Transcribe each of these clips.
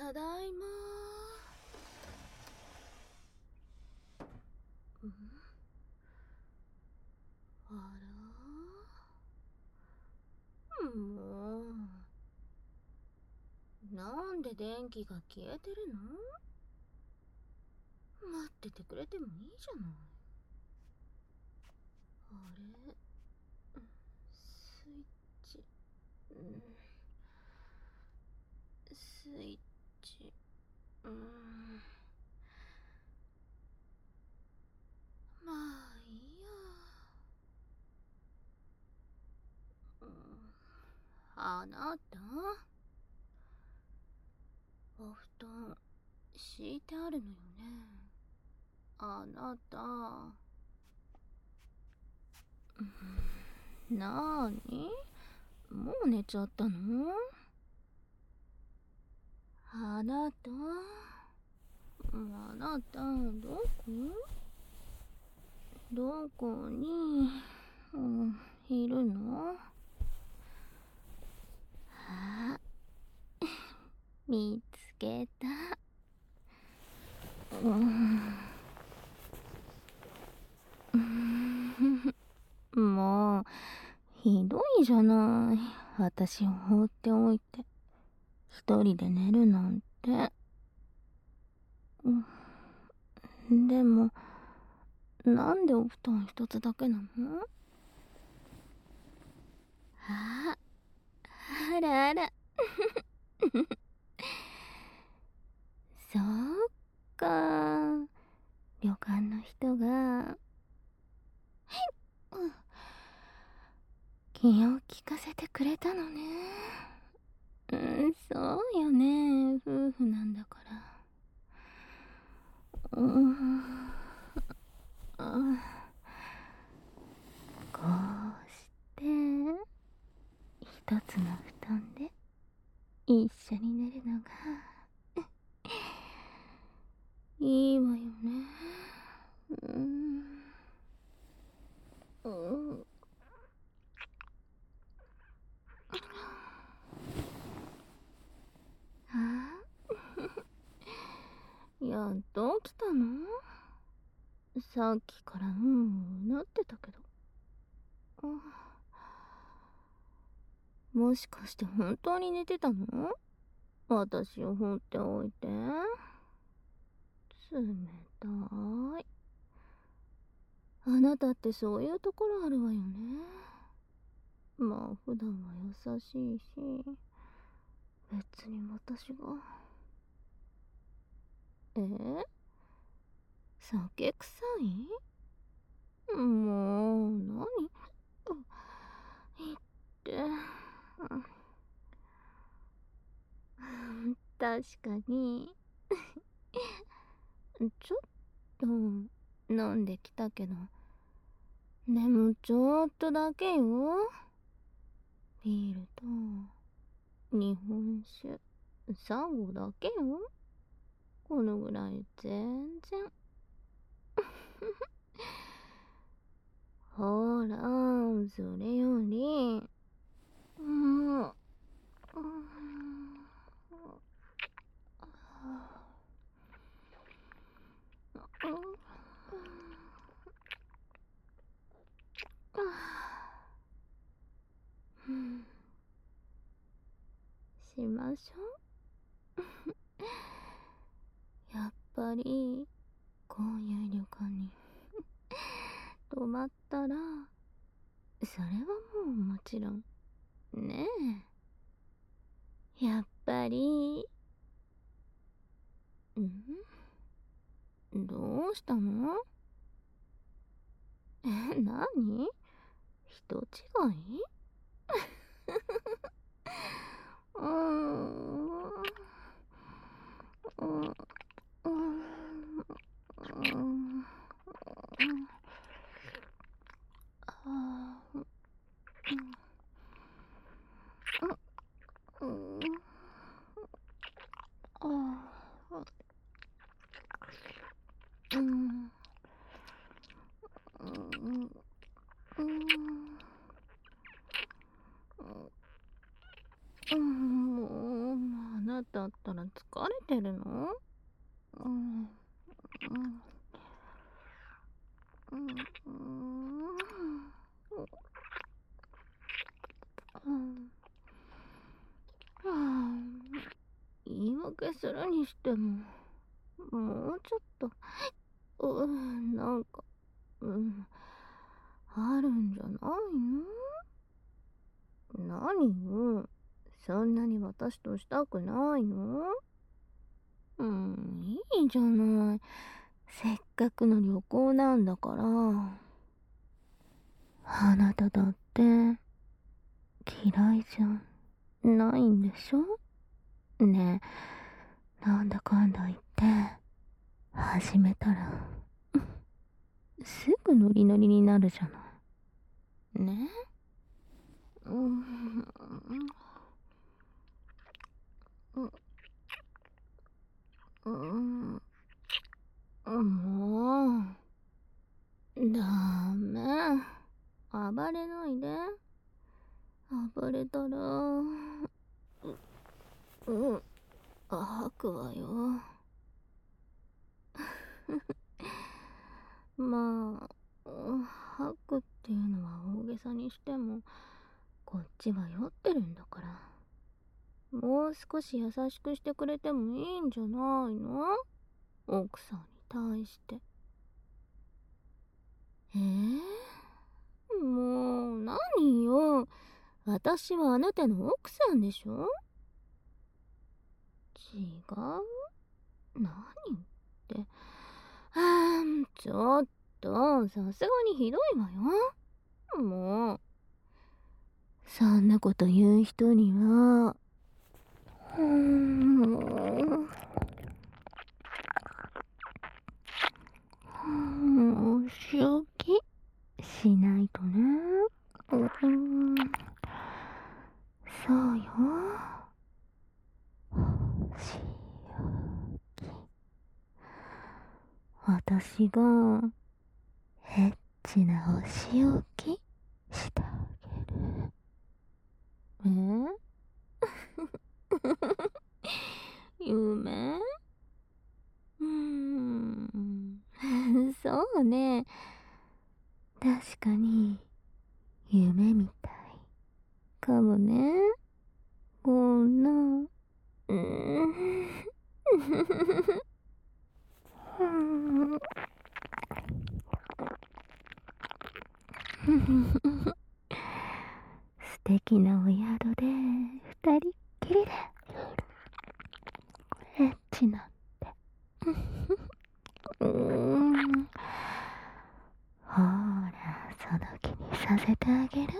ただいま。んあらもう、なんで電気が消えてるの？待っててくれてもいいじゃない。あれ、スイッチ、スイッチ、まあいいや。あなた、お布団敷いてあるのよね。あなた。なーに？もう寝ちゃったの？あなた、あなた、どこに、いるの？あ、見つけた。もう、ひどいじゃない。私を放っておいて、一人で寝るなんて。でも、なんでお布団一つだけなの？あ、あらあら。そうか。旅館の人が、気を利かせてくれたのね。そうよね。夫婦なんだから。こうして、一つの布団で一緒に寝るのがいいわよね。やっと起きたの？さっきからなってたけど。もしかして本当に寝てたの？私を放っておいて。冷たい。あなたってそういうところあるわよね。まあ普段は優しいし、別に私が。酒臭い？もう、何？言って。確かに。ちょっと、飲んできたけど、でもちょっとだけよ。ビールと、日本酒、サンゴだけよ。このぐらい全然。ほら、それより、うん、うんしましょう。やっぱり、こういう旅館に泊まったら、それはもうもちろん、ねえ。やっぱり、どうしたの？何？人違い？うーん。うん。うん。あー、うん。あー、うん。うん。うん。もう、あなたったら疲れてるの？うん。うん。うん。言い訳するにしても、もうちょっと、なんか、うん、あるんじゃないの？何よ、そんなに私としたくないの？いいじゃない。せっかくの旅行なんだから。あなただって嫌いじゃないんでしょ？ねえ、なんだかんだ言って始めたらすぐノリノリになるじゃない。ね。うん。うん。もうダメ。暴れないで。暴れたら吐くわよ。まあ、吐くっていうのは大げさにしても、こっちは酔ってるんだから。もう少し優しくしてくれてもいいんじゃないの？奥さんに対して。もう、何よ。私はあなたの奥さんでしょ？違う？何って。ちょっと、さすがにひどいわよ。もう、そんなこと言う人には、お仕置きしないとね。そうよ。お仕置き。私がエッチなお仕置きしてあげる。夢？そうね。確かに、夢みたい。かもね。こんな、素敵なお宿で二人っきりでエッチなんて。ほら、その気にさせてあげる。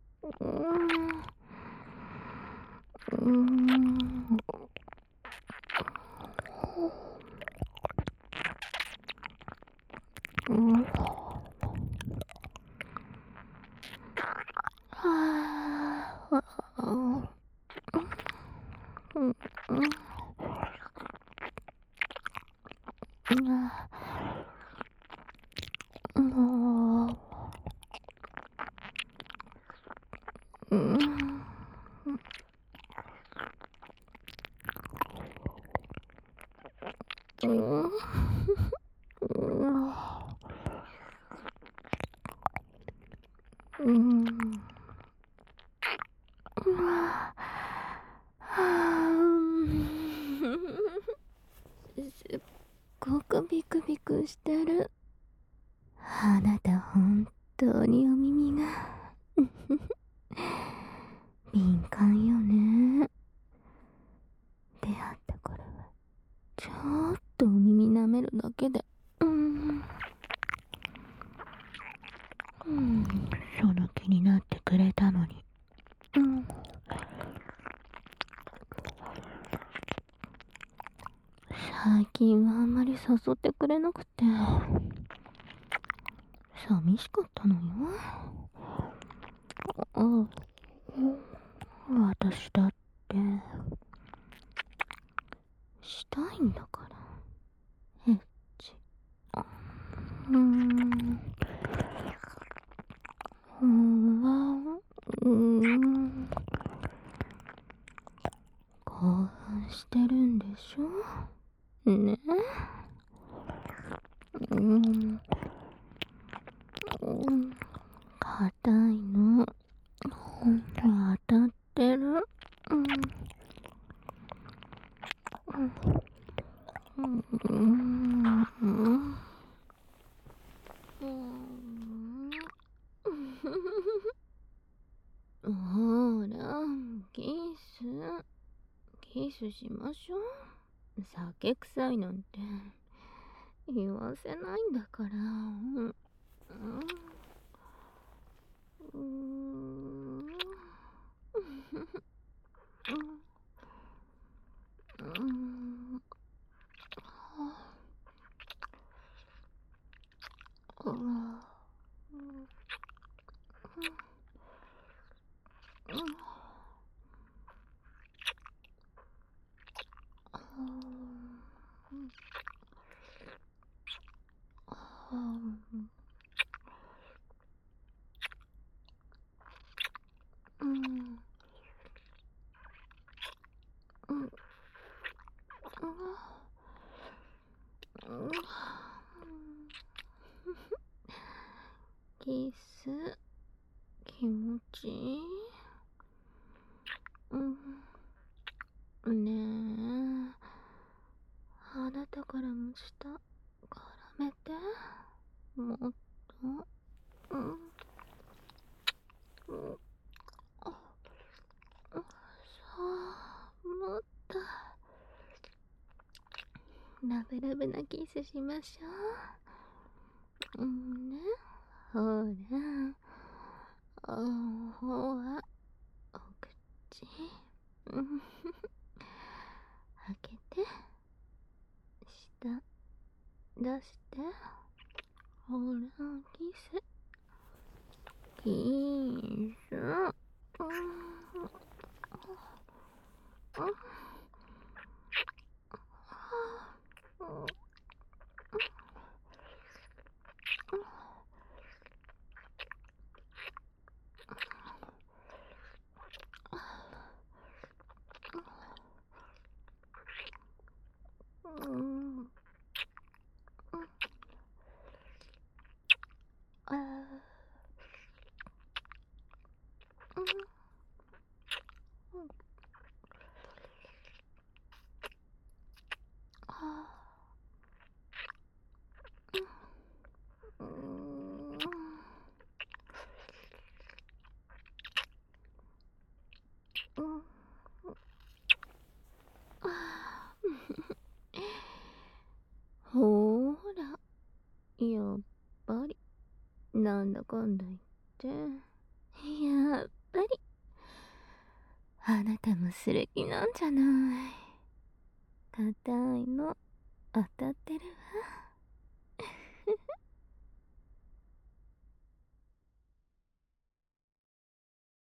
すっごくビクビクしてる。あなた本当にお耳が敏感よね。出会った頃はちょっとお耳舐めるだけでその気になってくれたのに。最近はあんまり誘ってくれなくて寂しかったのよ。私だってしたいんだからエッチ。興奮してるんしょね。うん。硬いの。ほんと当たってる。うん。うん。うん。うん。ほら、キス。キスしましょう。酒臭いなんて言わせないんだから。うん。うん。うん。うん。キス気持ちいい。ねえ、あなたからも下絡めて。もっと。うん。そう、もっとラブラブなキスしましょう。ね、ほら、ほら、お口、うん、開けて、下、出して、ほら、キス、キス、うん、あー、うん、うん、ほーら、やっぱり、なんだかんだ言って、やっぱり、あなたもする気なんじゃない。硬いの、当たってるわ。